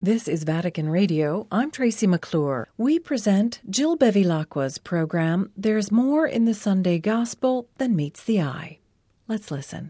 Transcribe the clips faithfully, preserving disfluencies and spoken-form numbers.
This is Vatican Radio. I'm Tracy McClure. We present Jill Bevilacqua's program, There's More in the Sunday Gospel Than Meets the Eye. Let's listen.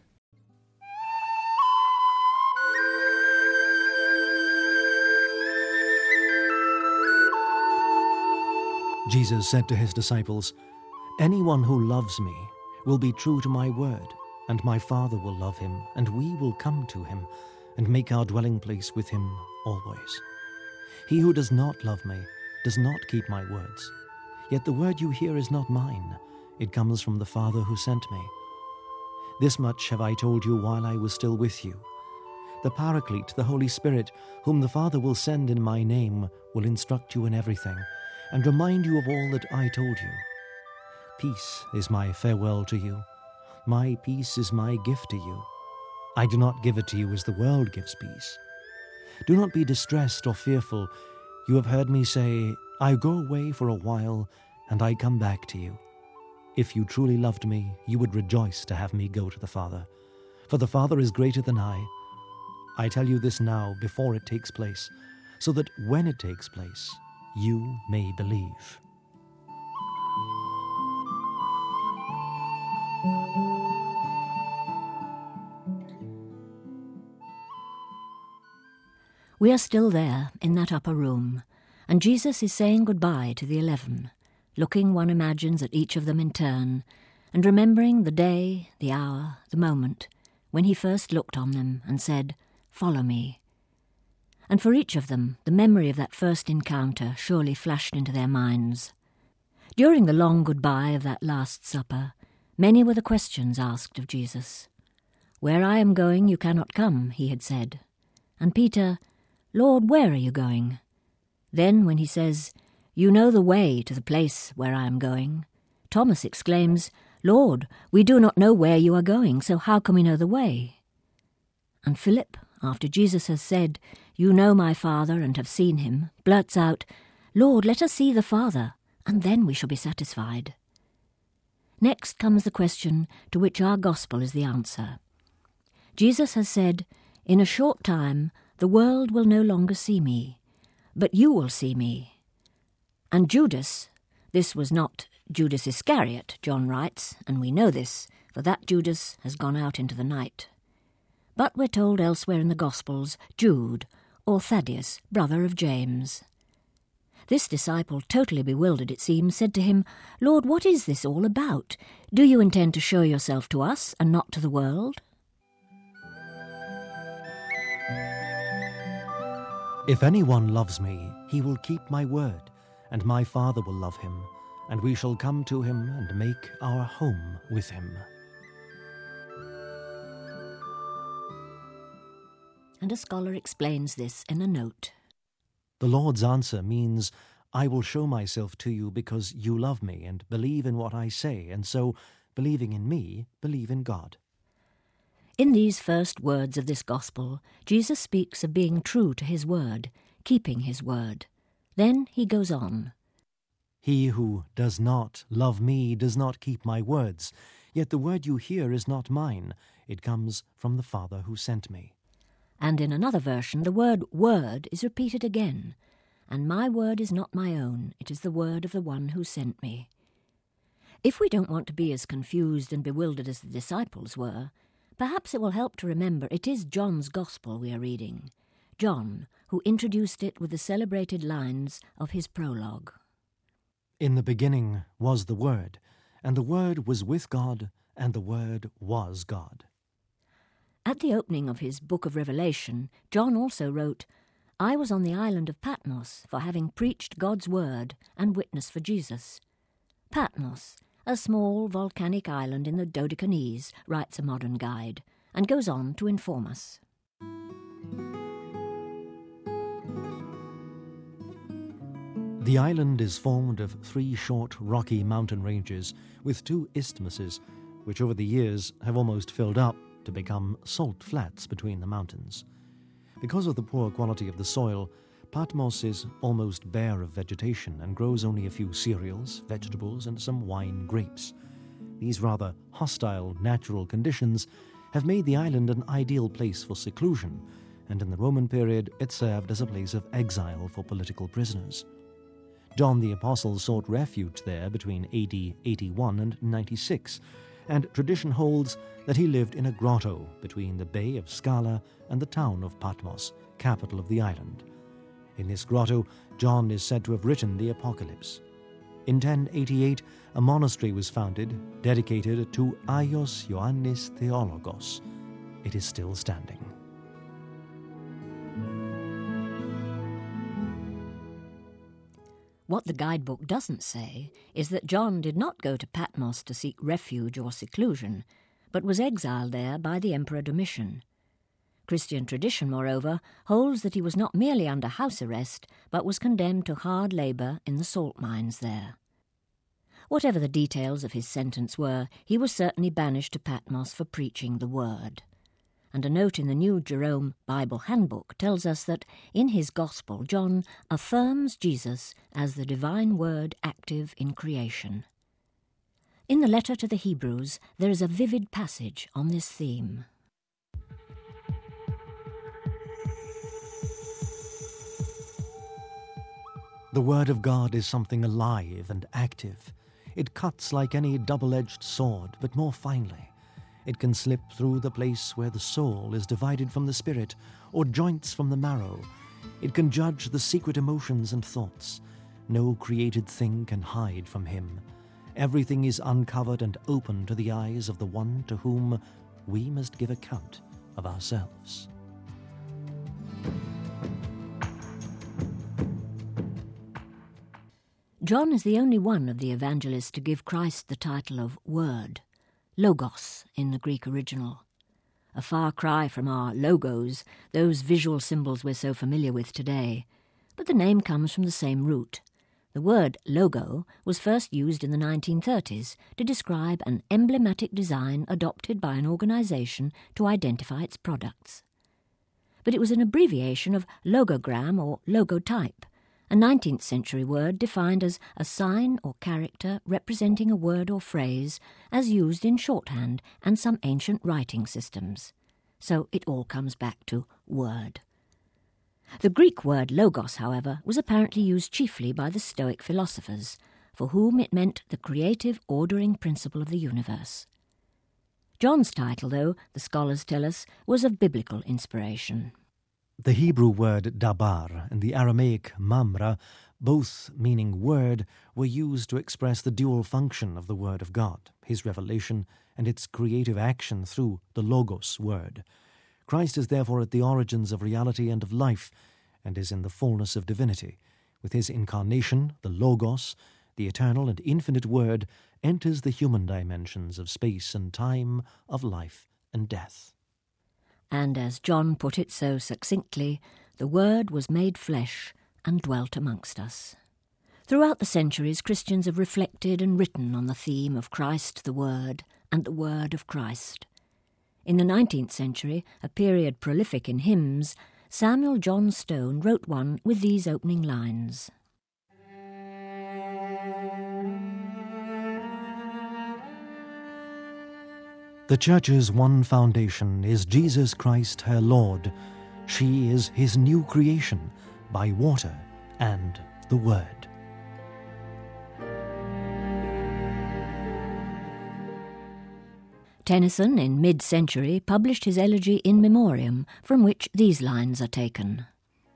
Jesus said to his disciples, "Anyone who loves me will be true to my word, and my Father will love him, and we will come to him and make our dwelling place with him always. He who does not love me does not keep my words. Yet the word you hear is not mine. It comes from the Father who sent me. This much have I told you while I was still with you. The Paraclete, the Holy Spirit, whom the Father will send in my name, will instruct you in everything and remind you of all that I told you. Peace is my farewell to you. My peace is my gift to you. I do not give it to you as the world gives peace. Do not be distressed or fearful. You have heard me say, I go away for a while, and I come back to you. If you truly loved me, you would rejoice to have me go to the Father. For the Father is greater than I. I tell you this now before it takes place, so that when it takes place, you may believe." We are still there in that upper room, and Jesus is saying goodbye to the eleven, looking, one imagines, at each of them in turn, and remembering the day, the hour, the moment, when he first looked on them and said, "Follow me." And for each of them, the memory of that first encounter surely flashed into their minds. During the long goodbye of that Last Supper, many were the questions asked of Jesus. "Where I am going you cannot come," he had said. And Peter, "Lord, where are you going?" Then when he says, "You know the way to the place where I am going," Thomas exclaims, "Lord, we do not know where you are going, so how can we know the way?" And Philip, after Jesus has said, "You know my Father and have seen him," blurts out, "Lord, let us see the Father, and then we shall be satisfied." Next comes the question to which our gospel is the answer. Jesus has said, "In a short time the world will no longer see me, but you will see me." And Judas, this was not Judas Iscariot, John writes, and we know this, for that Judas has gone out into the night. But we're told elsewhere in the Gospels, Jude, or Thaddeus, brother of James. This disciple, totally bewildered it seems, said to him, "Lord, what is this all about? Do you intend to show yourself to us and not to the world?" "If anyone loves me, he will keep my word, and my Father will love him, and we shall come to him and make our home with him." And a scholar explains this in a note. The Lord's answer means, I will show myself to you because you love me and believe in what I say, and so, believing in me, believe in God. In these first words of this gospel, Jesus speaks of being true to his word, keeping his word. Then he goes on. He who does not love me does not keep my words, yet the word you hear is not mine. It comes from the Father who sent me. And in another version, the word word is repeated again. And my word is not my own, it is the word of the one who sent me. If we don't want to be as confused and bewildered as the disciples were, perhaps it will help to remember it is John's Gospel we are reading. John, who introduced it with the celebrated lines of his prologue. In the beginning was the Word, and the Word was with God, and the Word was God. At the opening of his book of Revelation, John also wrote, I was on the island of Patmos for having preached God's word and witnessed for Jesus. Patmos, a small volcanic island in the Dodecanese, writes a modern guide, and goes on to inform us. The island is formed of three short rocky mountain ranges with two isthmuses, which over the years have almost filled up to become salt flats between the mountains. Because of the poor quality of the soil, Patmos is almost bare of vegetation and grows only a few cereals, vegetables, and some wine grapes. These rather hostile natural conditions have made the island an ideal place for seclusion, and in the Roman period it served as a place of exile for political prisoners. John the Apostle sought refuge there between A D eighty-one and ninety-six, and tradition holds that he lived in a grotto between the Bay of Scala and the town of Patmos, capital of the island. In this grotto, John is said to have written the Apocalypse. In ten eighty-eight, a monastery was founded, dedicated to Aios Ioannis Theologos. It is still standing. What the guidebook doesn't say is that John did not go to Patmos to seek refuge or seclusion, but was exiled there by the Emperor Domitian. Christian tradition, moreover, holds that he was not merely under house arrest, but was condemned to hard labour in the salt mines there. Whatever the details of his sentence were, he was certainly banished to Patmos for preaching the word. And a note in the New Jerome Bible Handbook tells us that in his Gospel, John affirms Jesus as the divine word active in creation. In the letter to the Hebrews, there is a vivid passage on this theme. The Word of God is something alive and active. It cuts like any double-edged sword, but more finely. It can slip through the place where the soul is divided from the spirit, or joints from the marrow. It can judge the secret emotions and thoughts. No created thing can hide from him. Everything is uncovered and open to the eyes of the one to whom we must give account of ourselves. John is the only one of the evangelists to give Christ the title of Word, Logos in the Greek original. A far cry from our logos, those visual symbols we're so familiar with today. But the name comes from the same root. The word logo was first used in the nineteen thirties to describe an emblematic design adopted by an organisation to identify its products. But it was an abbreviation of logogram or logotype, a nineteenth century word defined as a sign or character representing a word or phrase as used in shorthand and some ancient writing systems. So it all comes back to word. The Greek word logos, however, was apparently used chiefly by the Stoic philosophers, for whom it meant the creative ordering principle of the universe. John's title, though, the scholars tell us, was of biblical inspiration. The Hebrew word dabar and the Aramaic mamra, both meaning word, were used to express the dual function of the Word of God, his revelation, and its creative action through the Logos word. Christ is therefore at the origins of reality and of life, and is in the fullness of divinity. With his incarnation, the Logos, the eternal and infinite Word, enters the human dimensions of space and time, of life and death. And as John put it so succinctly, the Word was made flesh and dwelt amongst us. Throughout the centuries, Christians have reflected and written on the theme of Christ the Word and the Word of Christ. In the nineteenth century, a period prolific in hymns, Samuel John Stone wrote one with these opening lines. The Church's one foundation is Jesus Christ her Lord. She is his new creation by water and the Word. Tennyson, in mid-century, published his elegy In Memoriam, from which these lines are taken.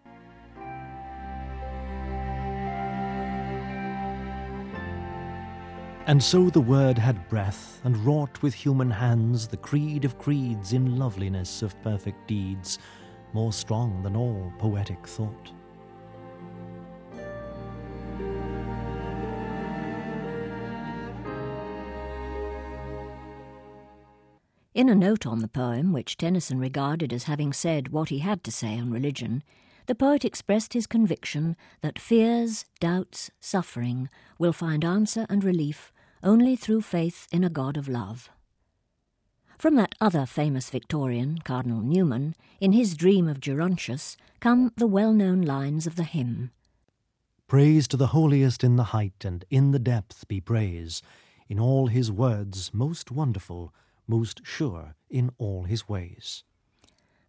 And so the Word had breath, and wrought with human hands the creed of creeds in loveliness of perfect deeds, more strong than all poetic thought. In a note on the poem, which Tennyson regarded as having said what he had to say on religion, the poet expressed his conviction that fears, doubts, suffering will find answer and relief only through faith in a God of love. From that other famous Victorian, Cardinal Newman, in his Dream of Gerontius, come the well-known lines of the hymn. Praise to the holiest in the height, and in the depth be praise, in all his words most wonderful, most sure in all his ways.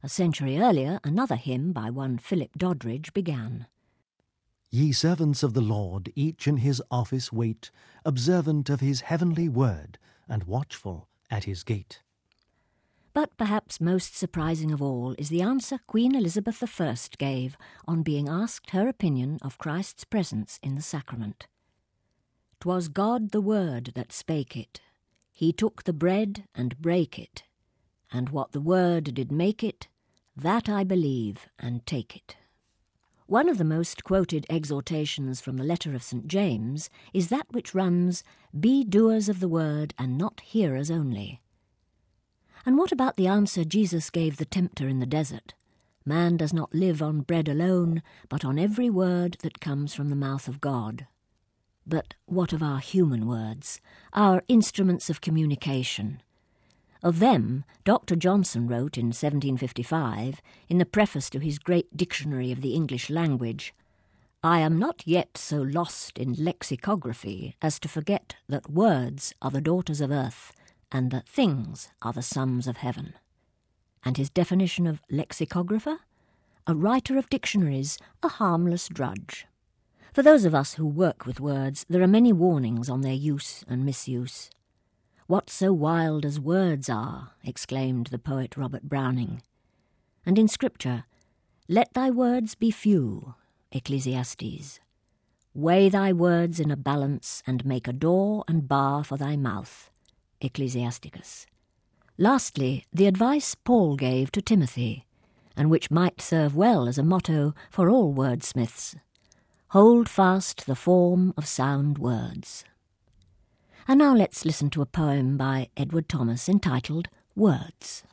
A century earlier, another hymn by one Philip Doddridge began. Ye servants of the Lord, each in his office wait, observant of his heavenly word, and watchful at his gate. But perhaps most surprising of all is the answer Queen Elizabeth the First gave on being asked her opinion of Christ's presence in the sacrament. "'Twas God the Word that spake it. He took the bread and brake it. And what the Word did make it, that I believe and take it." One of the most quoted exhortations from the letter of Saint James is that which runs, "Be doers of the word and not hearers only." And what about the answer Jesus gave the tempter in the desert? Man does not live on bread alone, but on every word that comes from the mouth of God. But what of our human words, our instruments of communication? Of them, Doctor Johnson wrote in seventeen fifty-five, in the preface to his great Dictionary of the English Language, "I am not yet so lost in lexicography as to forget that words are the daughters of earth, and that things are the sons of heaven." And his definition of lexicographer? A writer of dictionaries, a harmless drudge. For those of us who work with words, there are many warnings on their use and misuse. "What so wild as words are," exclaimed the poet Robert Browning. And in Scripture, "Let thy words be few," Ecclesiastes. "Weigh thy words in a balance, and make a door and bar for thy mouth," Ecclesiasticus. Lastly, the advice Paul gave to Timothy, and which might serve well as a motto for all wordsmiths: "Hold fast the form of sound words." And now let's listen to a poem by Edward Thomas entitled Words.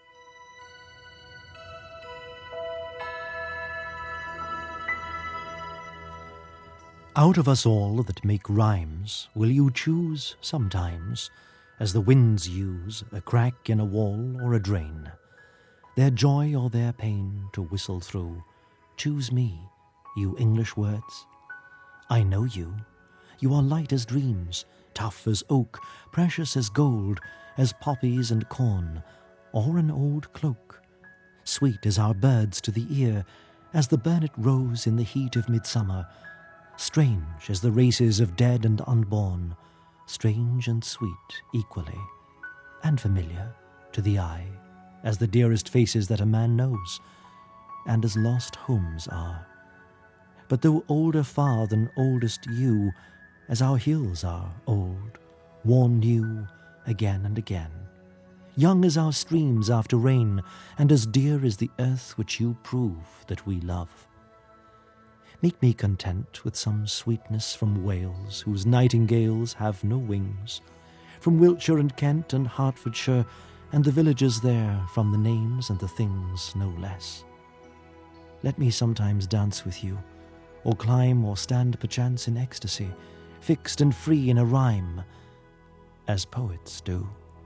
Out of us all that make rhymes, will you choose sometimes, as the winds use, a crack in a wall or a drain, their joy or their pain to whistle through? Choose me, you English words. I know you. You are light as dreams, tough as oak, precious as gold, as poppies and corn, or an old cloak. Sweet as our birds to the ear, as the burnet rose in the heat of midsummer, strange as the races of dead and unborn, strange and sweet equally, and familiar to the eye, as the dearest faces that a man knows, and as lost homes are. But though older far than oldest you, as our hills are old, worn new again and again, young as our streams after rain, and as dear as the earth which you prove that we love. Make me content with some sweetness from Wales, whose nightingales have no wings, from Wiltshire and Kent and Hertfordshire, and the villages there, from the names and the things no less. Let me sometimes dance with you, or climb or stand perchance in ecstasy, fixed and free in a rhyme, as poets do.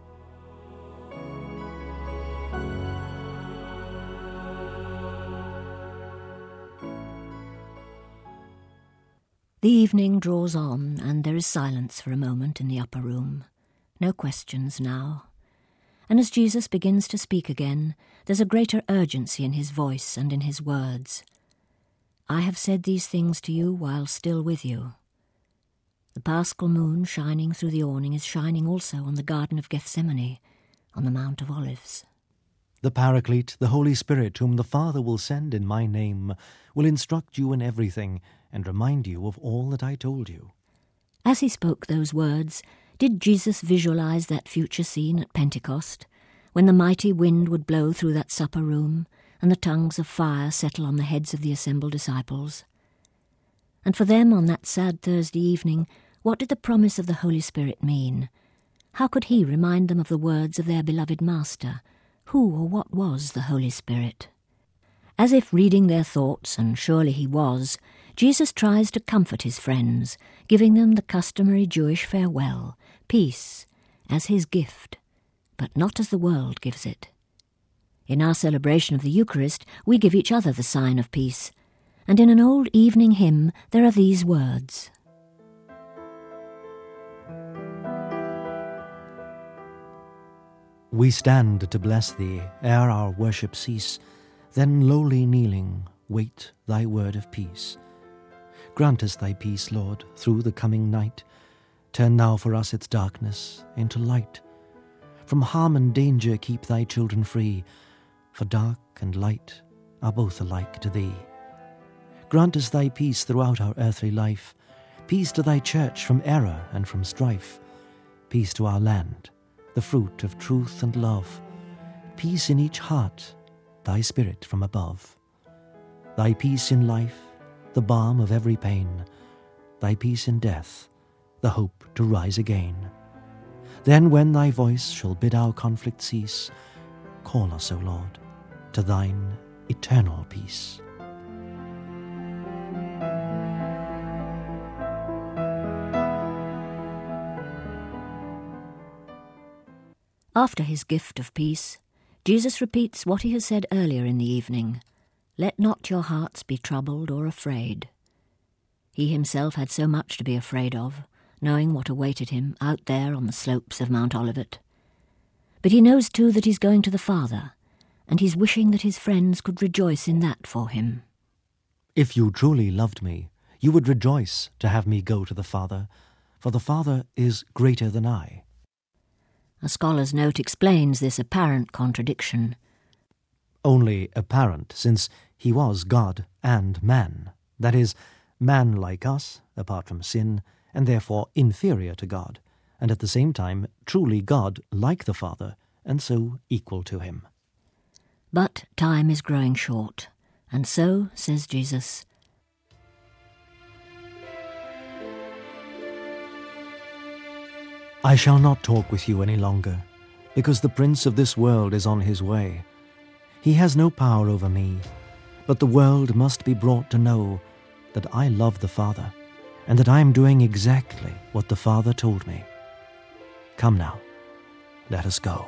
The evening draws on, and there is silence for a moment in the upper room. No questions now. And as Jesus begins to speak again, there's a greater urgency in his voice and in his words. "I have said these things to you while still with you." The paschal moon shining through the awning is shining also on the Garden of Gethsemane, on the Mount of Olives. The Paraclete, the Holy Spirit, whom the Father will send in my name, will instruct you in everything and remind you of all that I told you. As he spoke those words, did Jesus visualize that future scene at Pentecost, when the mighty wind would blow through that supper room and the tongues of fire settle on the heads of the assembled disciples? And for them on that sad Thursday evening, what did the promise of the Holy Spirit mean? How could he remind them of the words of their beloved Master? Who or what was the Holy Spirit? As if reading their thoughts, and surely he was, Jesus tries to comfort his friends, giving them the customary Jewish farewell, peace, as his gift, but not as the world gives it. In our celebration of the Eucharist, we give each other the sign of peace, and in an old evening hymn there are these words. We stand to bless thee ere our worship cease, then lowly kneeling wait thy word of peace. Grant us thy peace, Lord, through the coming night. Turn now for us its darkness into light. From harm and danger keep thy children free, for dark and light are both alike to thee. Grant us thy peace throughout our earthly life, peace to thy church from error and from strife, peace to our land, the fruit of truth and love, peace in each heart, thy spirit from above. Thy peace in life, the balm of every pain, thy peace in death, the hope to rise again. Then when thy voice shall bid our conflict cease, call us, O Lord, to thine eternal peace. After his gift of peace, Jesus repeats what he has said earlier in the evening, "Let not your hearts be troubled or afraid." He himself had so much to be afraid of, knowing what awaited him out there on the slopes of Mount Olivet. But he knows too that he's going to the Father, and he's wishing that his friends could rejoice in that for him. If you truly loved me, you would rejoice to have me go to the Father, for the Father is greater than I. A scholar's note explains this apparent contradiction. Only apparent, since he was God and man. That is, man like us, apart from sin, and therefore inferior to God, and at the same time truly God like the Father, and so equal to him. But time is growing short, and so, says Jesus, I shall not talk with you any longer, because the prince of this world is on his way. He has no power over me, but the world must be brought to know that I love the Father, and that I am doing exactly what the Father told me. Come now, let us go.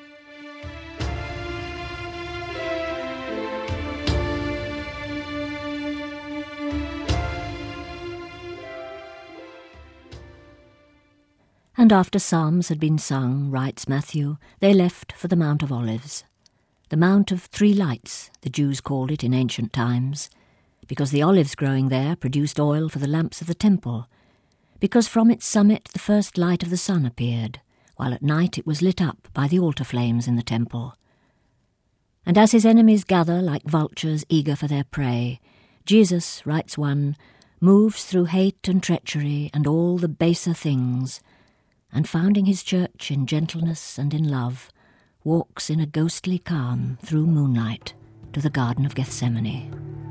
And after psalms had been sung, writes Matthew, they left for the Mount of Olives. The Mount of Three Lights, the Jews called it in ancient times, because the olives growing there produced oil for the lamps of the temple, because from its summit the first light of the sun appeared, while at night it was lit up by the altar flames in the temple. And as his enemies gather like vultures eager for their prey, Jesus, writes one, moves through hate and treachery and all the baser things, and founding his church in gentleness and in love, walks in a ghostly calm through moonlight to the Garden of Gethsemane.